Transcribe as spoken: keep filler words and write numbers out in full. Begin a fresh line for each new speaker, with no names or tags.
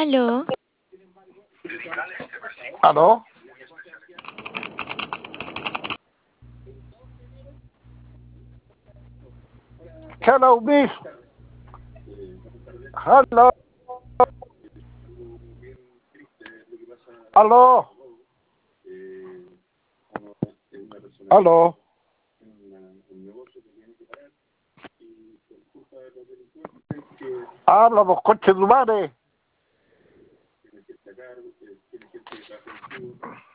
Aló,
¿Aló? Hello, miss. Hello. Aló. Aló. Habla, vos, coche de tu madre.